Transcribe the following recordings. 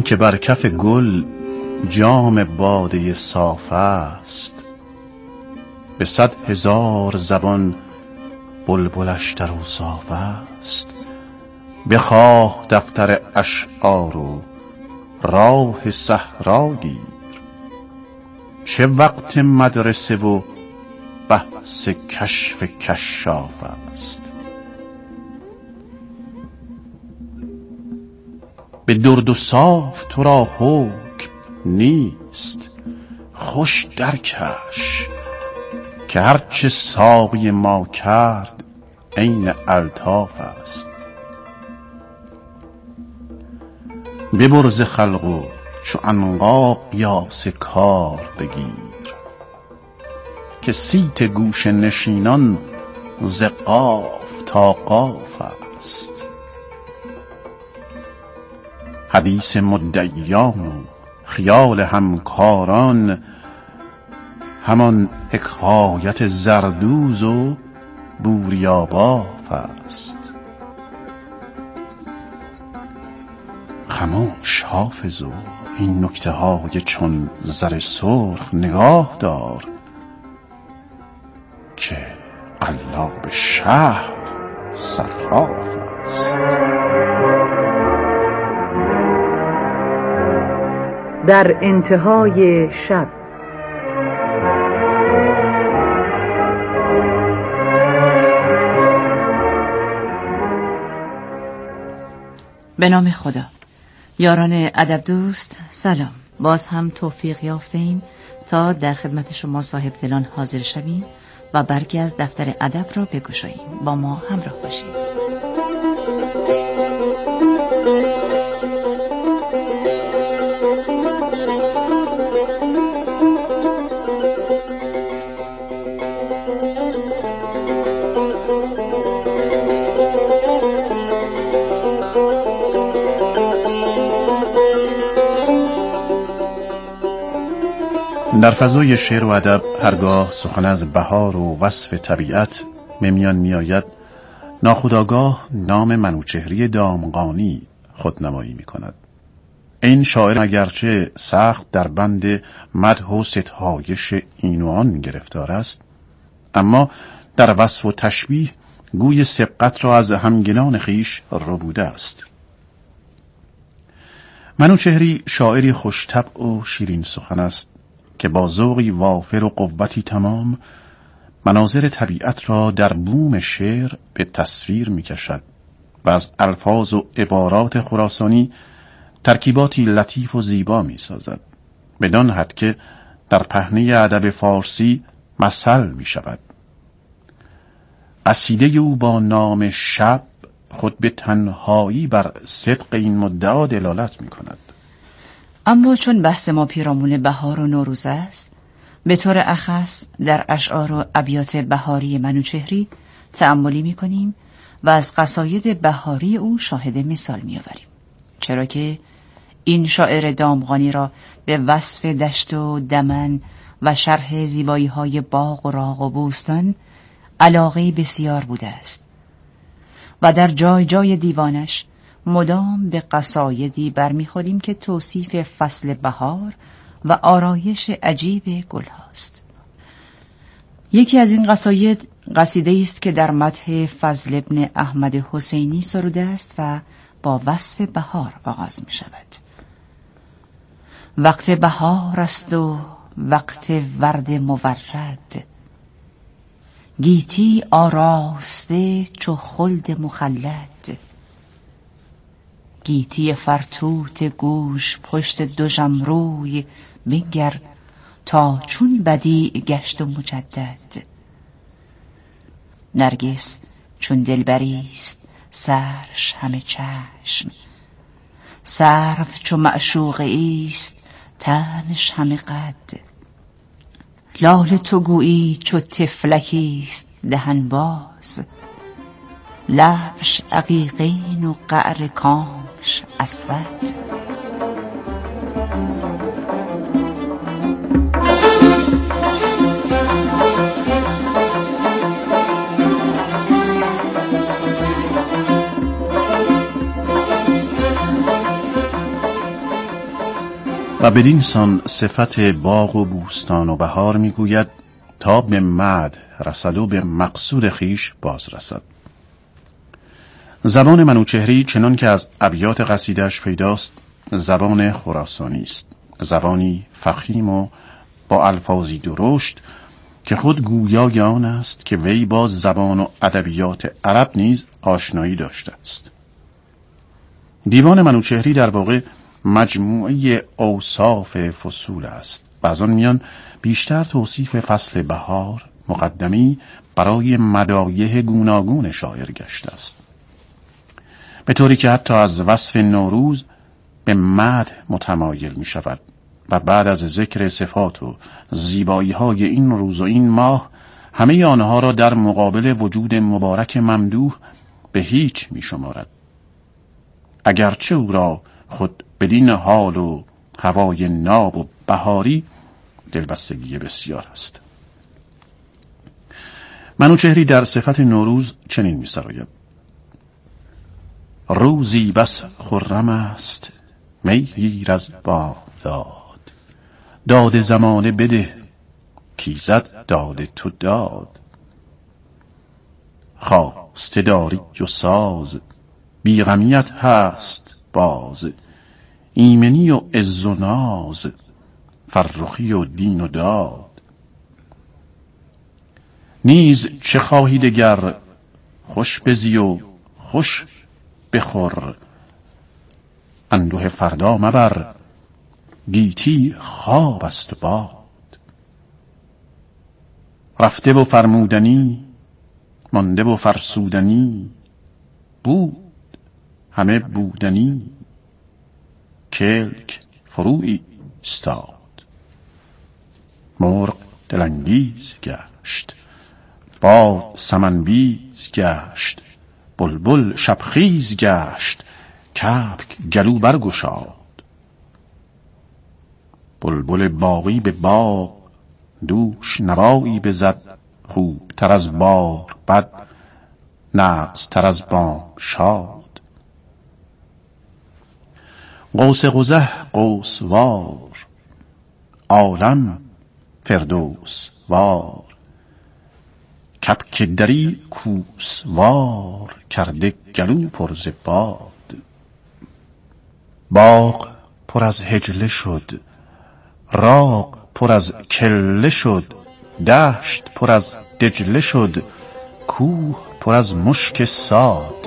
که بر کف گل جام باده صاف است، به 100,000 زبان بلبلش در اوصاف است. بخواه دفتر اشعار و راه صحرا گیر، چه وقت مدرسه و بحث کشف کشاف است. به درد و صاف تو را حکم نیست، خوش درکش که هرچه ساقی ما کرد عین الطاف است. ببر ز خلق و چو عنقا قیاس کار بگیر، که صیت گوشه نشینان ز قاف تا قاف است. حدیث مدعیان و خیال همکاران، همان حکایت زردوز و بوریاباف است. خموش حافظ و این نکته های چون زر سرخ نگاه دار، که قلاب شهر صراف است. در انتهای شب. به نام خدا. یاران ادب دوست سلام. باز هم توفیق یافته ایم تا در خدمت شما صاحب دلان حاضر شویم و برگی از دفتر ادب را بگشاییم. با ما همراه باشید. در فضای شعر و ادب هرگاه سخن از بهار و وصف طبیعت میان میآید، ناخودآگاه نام منوچهری دامغانی خودنمایی می‌کند. این شاعر اگرچه سخت در بند مدح و ستایش این و آن گرفتار است، اما در وصف و تشبیه گوی سبقت را از همگنان خویش ربوده است. منوچهری شاعری خوش‌طبع و شیرین سخن است که با ذوقی وافر و قوتی تمام مناظر طبیعت را در بوم شعر به تصویر می‌کشد و از الفاظ و عبارات خراسانی ترکیباتی لطیف و زیبا می‌سازد، بدان حد که در پهنه ادب فارسی مثل می‌شود. قصیده او با نام شب خود به تنهایی بر صدق این مدعا دلالت می‌کند. اما چون بحث ما پیرامون بهار و نوروز است، به طور اخص در اشعار و ابیات بهاری منوچهری تأملی می‌کنیم و از قصاید بهاری او شاهد مثال می‌آوریم، چرا که این شاعر دامغانی را به وصف دشت و دمن و شرح زیبایی‌های باغ و راغ و بوستان علاقه بسیار بوده است و در جای جای دیوانش مدام به قصایدی برمیخوریم که توصیف فصل بهار و آرایش عجیب گل هاست. یکی از این قصاید قصیده است که در مدح فضل ابن احمد حسینی سروده است و با وصف بهار آغاز می شود. وقت بهار است و وقت ورد مورد، گیتی آراسته چو خلد مخلد. گیتی فرتوت گوش پشت دو ژمروی، بنگر تا چون بدیع گشت و مجدد. نرگس چون دلبریست سرش همه چشم، سرو چو معشوقه ایست تنش همه قد. لال تو گویی چو طفلکیست دهن باز، لبش عقیقین و قعر کامش اسود. و بدین سان صفت باغ و بوستان و بهار میگوید تا به مدح رسد و به مقصود خیش باز رسد. زبان منوچهری چنان که از ابیات قصیده‌اش پیداست زبان خراسانی است، زبانی فخیم و با الفاظی درشت که خود گویای آن است که وی با زبان و ادبیات عرب نیز آشنایی داشته است. دیوان منوچهری در واقع مجموعه اوصاف فصول است و از آن میان بیشتر توصیف فصل بهار مقدمی برای مدایح گوناگون شاعر گشته است، به طوری که حتی از وصف نوروز به مدح متمایل می شود و بعد از ذکر صفات و زیبایی های این روز و این ماه همه آنها را در مقابل وجود مبارک ممدوح به هیچ می شمارد، اگرچه او را خود بدین حال و هوای ناب و بهاری دلبستگی بسیار است. منوچهری در صفت نوروز چنین می سراید: روزی بس خرم است می گیر از بامداد، داد زمانه بده کیزد داد تو داد، خواسته داری و ساز بیغمیت هست باز، ایمنی و عز و ناز فرخی و دین و داد، نیز چه خواهی دگر خوش بزی و خوش بخور، اندوه فردا مبر گیتی خواب است و باد، رفته و فرمودنی مانده و فرسودنی، بود همه بودنی کلک فروی استاد، مرغ دلانگیز گشت باد سمنبیز گشت، بلبل شبخیز گشت کبک گلو برگشاد، بلبل باغی به باغ دوش نوایی بزد، خوب تر از بار بد نغز تر از بام شاد، قوس قزح قوس وار عالم فردوس وار، کبک دری کوس وار کرده گلو پر ز باد، باغ پر از حجله شد راغ پر از کله شد، دشت پر از دجله شد کوه پر از مشک ساد،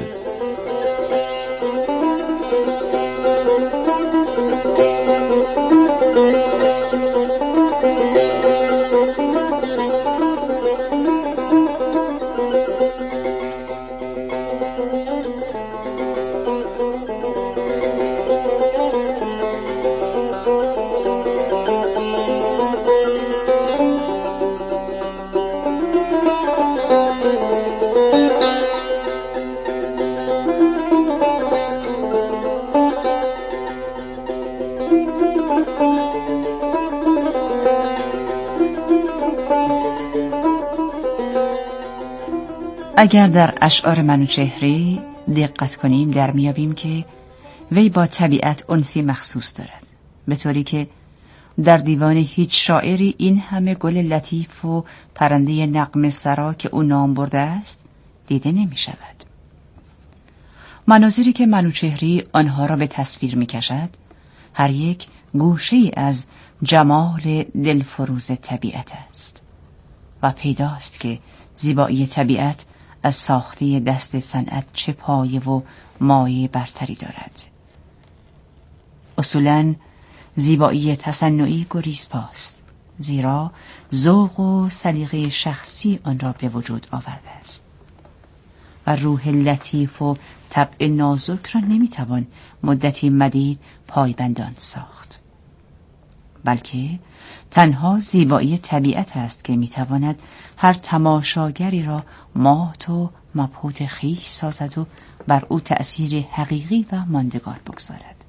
اگر در اشعار منوچهری دقت کنیم در میابیم که وی با طبیعت انسی مخصوص دارد، به طوری که در دیوان هیچ شاعری این همه گل لطیف و پرنده نغمه سرا که او نام برده است دیده نمی شود. مناظری که منوچهری آنها را به تصویر می کشد هر یک گوشه‌ای از جمال دلفروز طبیعت است و پیداست که زیبایی طبیعت از ساخته دست صنعت چه پایه و مایه برتری دارد. اصولاً زیبایی تصنعی گریزپاست، زیرا ذوق و سلیقه شخصی آن را به وجود آورده است و روح لطیف و طبع نازک را نمیتوان مدتی مدید پایبندان ساخت، بلکه تنها زیبایی طبیعت است که میتواند هر تماشاگری را مات و مبهوت خویش سازد و بر او تأثیر حقیقی و ماندگار بگذارد.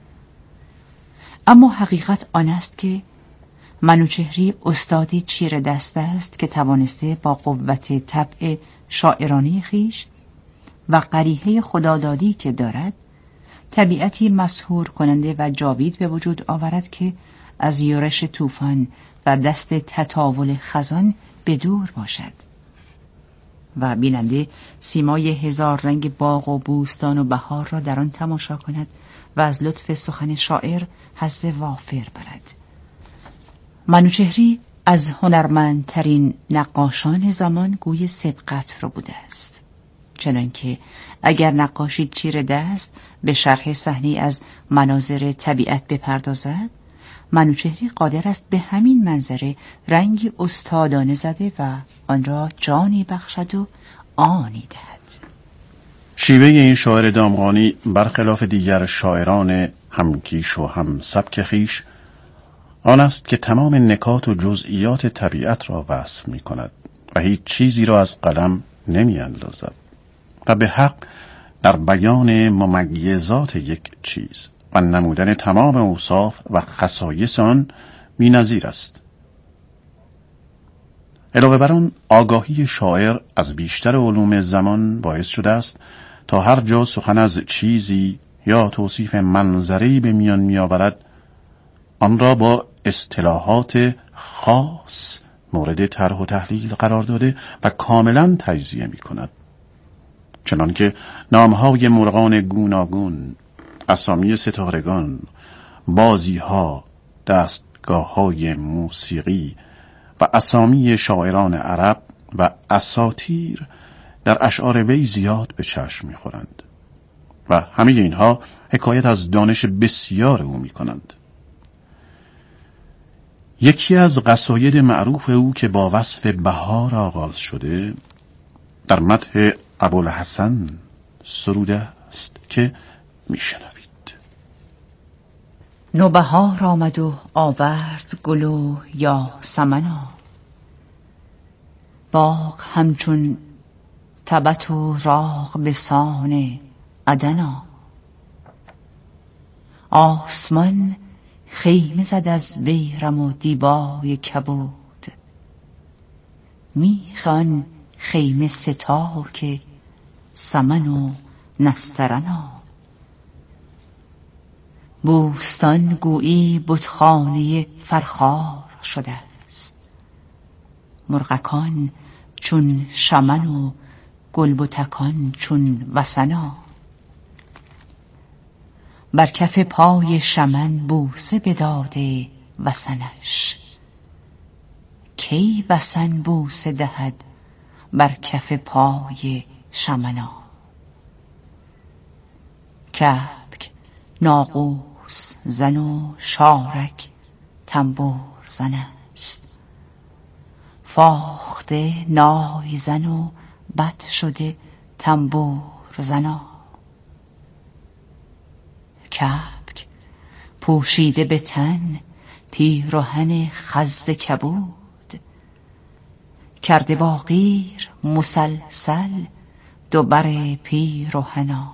اما حقیقت آن است که منوچهری استادی چیره دست است که توانسته با قوت طبع شاعرانه خویش و قریحه خدادادی که دارد طبیعتی مسحور کننده و جاوید به وجود آورد که از یورش طوفان و دست تطاول خزان به دور باشد و بیننده سیمای هزار رنگ باغ و بوستان و بهار را در آن تماشا کند و از لطف سخن شاعر حظ وافر برد. منوچهری از هنرمندترین نقاشان زمان گوی سبقت را بوده است، چنانکه اگر نقاشی چیره دست به شرح صحنه از مناظر طبیعت بپردازد، منوچهری قادر است به همین منظره رنگی استادانه زده و آن را جانی بخشد و آنی دهد. شیوه این شاعر دامغانی برخلاف دیگر شاعران همکیش و هم سبک خویش آن است که تمام نکات و جزئیات طبیعت را وصف می کند و هیچ چیزی را از قلم نمی اندازد و به حق در بیان ممیزات یک چیز و نمودن تمام اوصاف و خصایص آن بی‌نظیر است. علاوه بر آن، آگاهی شاعر از بیشتر علوم زمان باعث شده است تا هر جا سخن از چیزی یا توصیف منظری به میان می‌آورد، آن را با اصطلاحات خاص مورد طرح و تحلیل قرار داده و کاملا تجزیه می‌کند. چنانکه نام‌های مرغان گوناگون، اسامی ستارگان، بازی‌ها، دستگاه‌های موسیقی و اسامی شاعران عرب و اساطیر در اشعار وی زیاد به چشم می‌خورند و همه اینها حکایت از دانش بسیار او می‌کنند. یکی از قصاید معروف او که با وصف بهار آغاز شده در مدح ابوالحسن سروده است که میشنوید: نوبهار آمد و آورد گل و یاسمنا، باغ همچون تبت و راغ به سان عدنا، آسمان خیمه زد از بیرم و دیبای کبود، میخ آن خیمه ستا که سمن و نسترنا، بوستان گویی بتخانه فرخار شده است، مرغکان چون شمن و گلبتکان چون وسنا، بر کف پای شمن بوسه بداده وسنش، کی وسن بوسه دهد بر کف پای شمنا، کبک ناقوس زن و شارک تنبور زن است، فاخته نای زن و بد شده تنبور زنا، کبک پوشیده به تن پیرهن خز کبود، کرده با قیر مسلسل دو بر پیرهنا،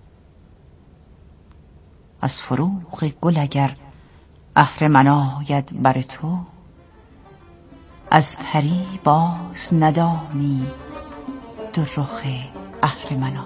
از فروغ گل اگر اهرمن آید بر تو، از پری باز ندانی دو رخ اهرمنا.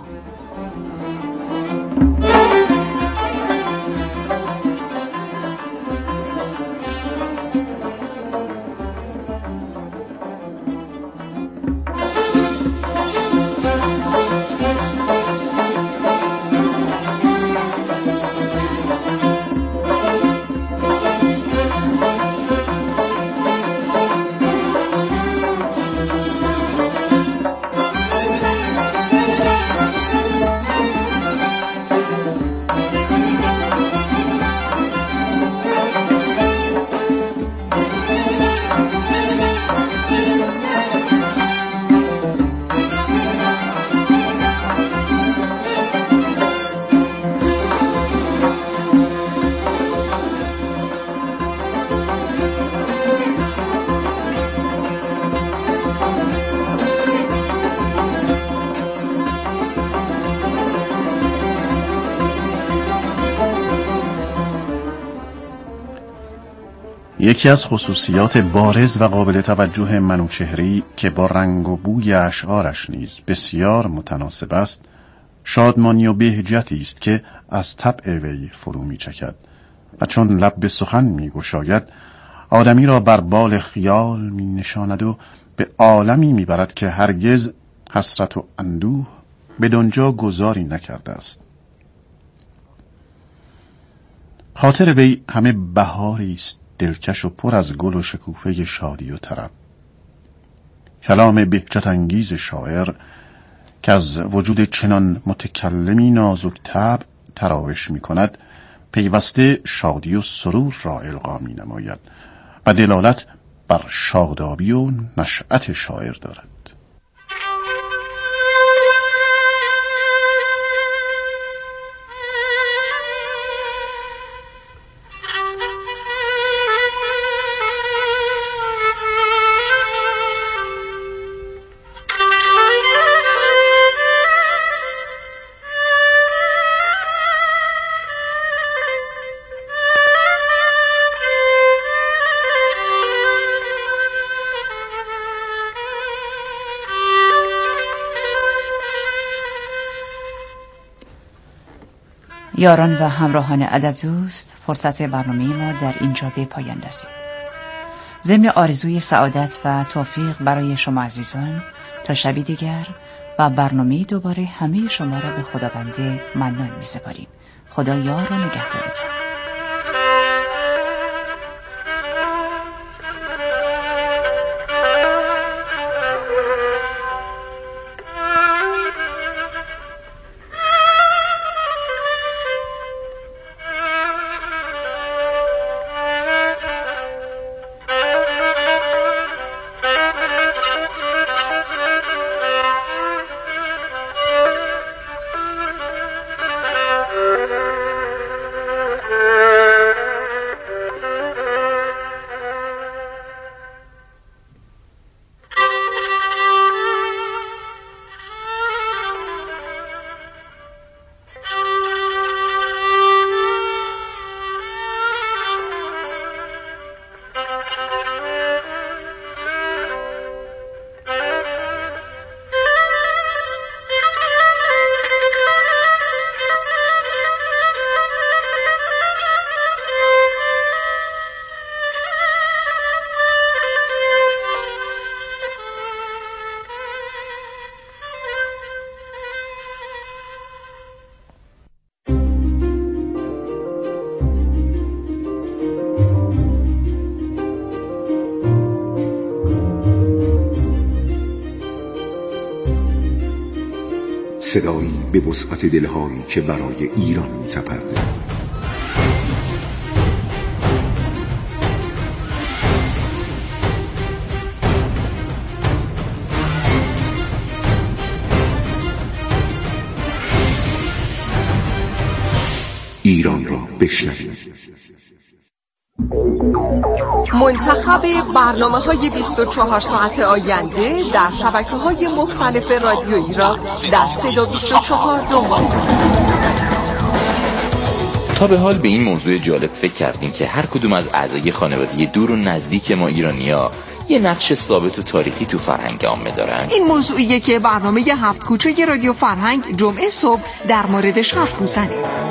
یکی از خصوصیات بارز و قابل توجه منوچهری که با رنگ و بوی اشعارش نیز بسیار متناسب است، شادمانی و بهجتی است که از طبع وی فرو می چکد و چون لب به سخن می گشاید آدمی را بر بال خیال می نشاند و به عالمی می برد که هرگز حسرت و اندوه بدانجا گذاری نکرده است. خاطر وی همه بهاری است دلکش و پر از گل و شکوفه شادی و طرب. کلام بهجت انگیز شاعر که از وجود چنان متکلمی نازک طبع تراوش می کند پیوسته شادی و سرور را القا می نماید و دلالت بر شادابی و نشأت شاعر دارد. یاران و همراهان ادب دوست، فرصت برنامه ما در اینجا به پایان رسید. ضمن آرزوی سعادت و توفیق برای شما عزیزان تا شبی دیگر و برنامه دوباره همه شما را به خداوند منان می‌سپاریم. خدا یار و نگهدارتان. صدایی به وسعت دلهایی که برای ایران می‌تپد. ایران را بشنوید. منتخب برنامه‌های 24 ساعت آینده در شبکه‌های مختلف رادیویی را در 324 دنبال کنید. تا به حال به این موضوع جالب فکر کردیم که هر کدوم از اعضای خانواده دور و نزدیک ما ایرانی‌ها یه نقش ثابت و تاریخی تو فرهنگ عامه دارن؟ این موضوعیه که برنامه 7 کوچه رادیو فرهنگ جمعه صبح در موردش حرف می‌زنه.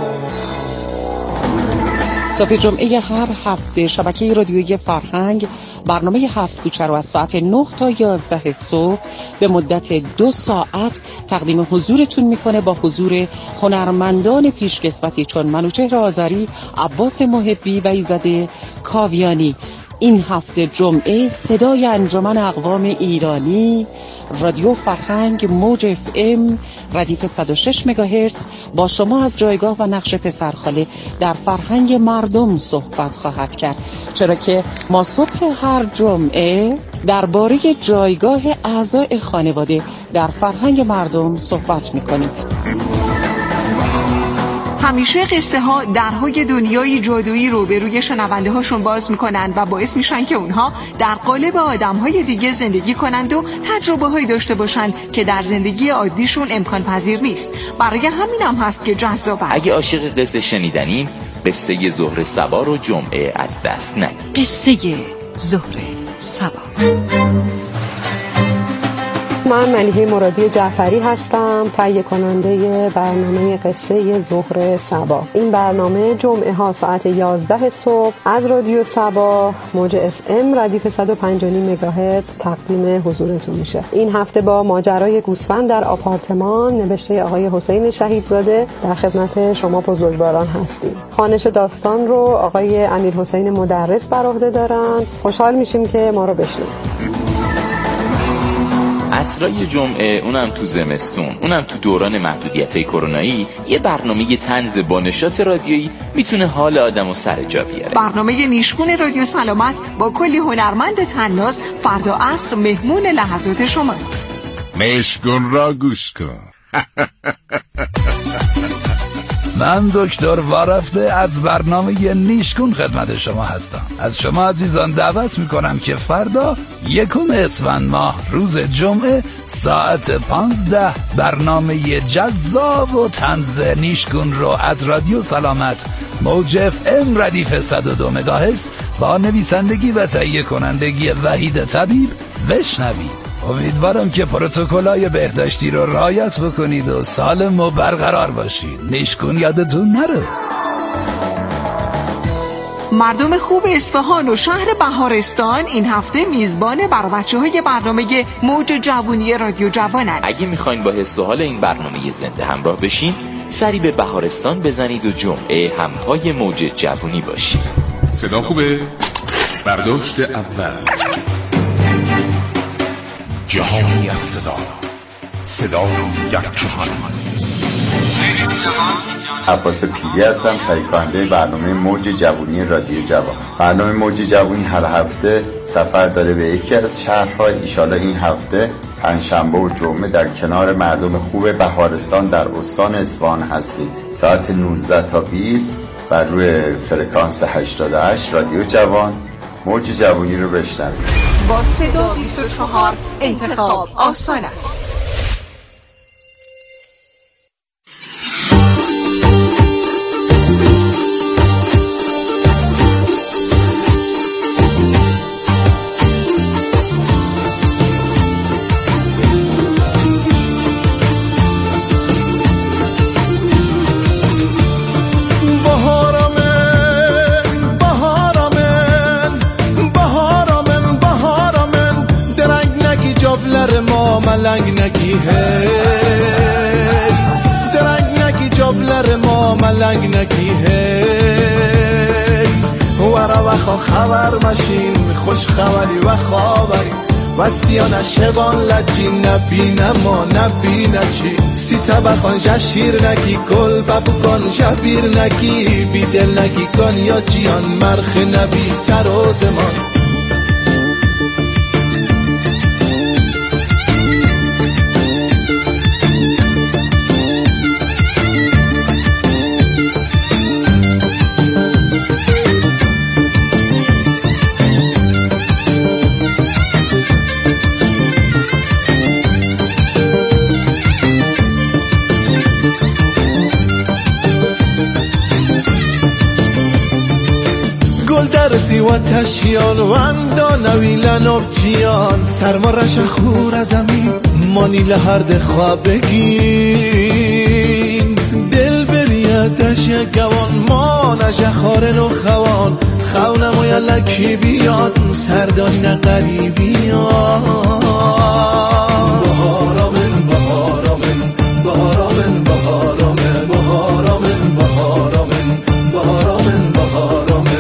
صبح جمعه هر هفته شبکه رادیویی فرهنگ برنامه 7 کوچه رو از ساعت 9 تا 11 صبح به مدت 2 ساعت تقدیم حضورتون میکنه با حضور هنرمندان پیشکسوتی چون منوچهر آذری، عباس محبی و ایزد کاویانی. این هفته جمعه صدای انجمن اقوام ایرانی، رادیو فرهنگ موج اف ام ردیف 106 مگاهرتز با شما از جایگاه و نقش پسرخاله در فرهنگ مردم صحبت خواهد کرد، چرا که ما صبح هر جمعه درباره جایگاه اعضای خانواده در فرهنگ مردم صحبت می‌کنیم. همیشه قصه ها درهای دنیای جادویی رو به روی شنونده هاشون باز میکنن و باعث میشن که اونها در قالب آدم های دیگه زندگی کنند و تجربه هایی داشته باشن که در زندگی عادیشون امکان پذیر نیست. برای همین هم هست که جذابه. اگه عاشق قصه شنیدنین، قصه زهره سبا رو جمعه از دست ندید. قصه زهره سبا. من ملیحه مرادی جعفری هستم، تهیه کننده برنامه قصه ظهر صبا. این برنامه جمعه ها ساعت 11 صبح از رادیو صبا موج FM ردیف 105.5 مگاهرتز تقدیم حضورتون میشه. این هفته با ماجرای گوسفند در آپارتمان نوشته آقای حسین شهیدزاده در خدمت شما بزرگواران هستیم. خوانش داستان رو آقای امیرحسین مدرس بر عهده دارن. خوشحال میشیم که ما رو بشنوید. عصرای جمعه، اونم تو زمستون، اونم تو دوران محدودیت‌های کرونایی، یه برنامه طنز با نشاط رادیویی میتونه حال آدمو سر جا بیاره. برنامه نیشگون رادیو سلامت با کلی هنرمند طناز فردا عصر مهمون لحظات شماست. نیشگون را گوش کن. من دکتر وارفته از برنامه نیشگون خدمت شما هستم. از شما عزیزان دعوت میکنم که فردا 1 اسفند ماه روز جمعه ساعت 15 برنامه جذاب و طنز نیشگون رو از رادیو سلامت موج FM ردیف 102 مگاهرتز با نویسندگی و تهیه کنندگی وحید طبیب بشنوید. امیدوارم که پروتکل‌های بهداشتی رو رعایت بکنید و سالم و برقرار باشید. نیشگون یادتون نره. مردم خوب اصفهان و شهر بهارستان این هفته میزبان بر بچه‌های برنامه موج جوونی رادیو جوانن. اگه میخواین با حس و حال این برنامه زنده همراه بشین، سری به بهارستان بزنید و جمعه همپای موج جوونی باشید. صدا خوبه؟ برداشت اول. جهانی از صدایی در جهان. عفاس پیلی هستم، تهیه کننده برنامه موج جوونی رادیو جوان. برنامه موج جوونی هر هفته سفر داره به یکی از شهرها. ایشالا این هفته پنجشنبه و جمعه در کنار مردم خوب بهارستان در استان اصفهان هستیم. ساعت 19 تا 20 بر روی فرکانس 88 رادیو جوان موج جوونی رو بشنوید. با صدا 24 انتخاب آسان است. ملنگ نکی هی درنگ نکی جابلر ما ملنگ نکی هی ورا وخا خبر مشین خوش خبری و خبری وستیان شبان لجی نبینه ما نبینه چی سی سبخان جشیر نکی کل ببو کن جبیر نکی بیدل نکی کن یا جیان مرخ نبی سر و زمان. درسی و تشیان و اندانویلن ابچیان سرما رش خور از زمین مانی لحرد خواب بگین دل بریدش گوان ما نجه خارن و خوان خونم و یلکی بیان سردانی نقلی بیان بهارامن بهارامن بهارامن بهارامن بهارامن بهارامن بهارامن بهارامن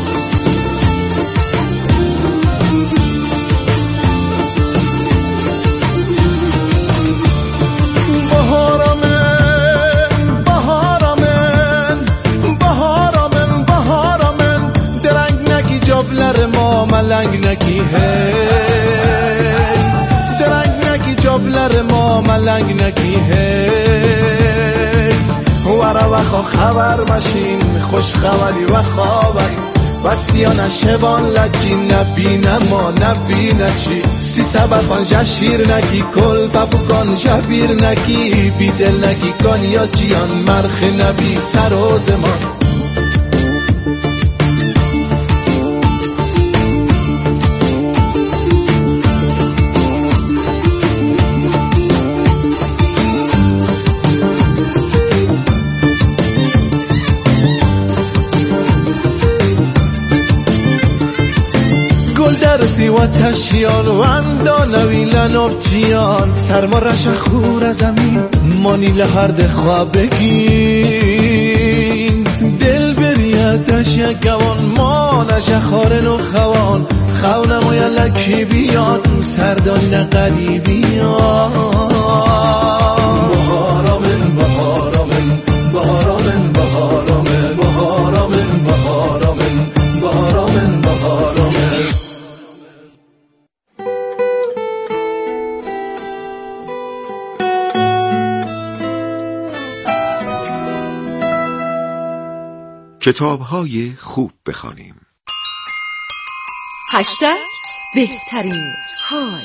ملنگ نکی هی درنگ نکی جابلر ما ملنگ نکی هی ورا وخا خبر مشین خوش خبری و خبری وستیان شبان لجی نبینه ما نبینه چی سی سبخان جشیر نکی کل ببو کن جبیر نکی بیدل نکی کن یا جیان مرخ نبی سر و زمان. هستی و تشیان و اندانویلن آبجیان سرما رش خور زمین مانی لحرد خواب بگین دل بریتش یکوان ما نشه خارن و خوان خونم و یلکی بیان سردان نقلی بیان بهارامن بهارامن بهارامن بهارامن بهارامن بهارامن بهارامن بهارامن کتاب‌های خوب بخوانیم. بهترین حال.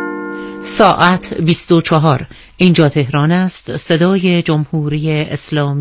ساعت 24. اینجا تهران است. صدای جمهوری اسلامی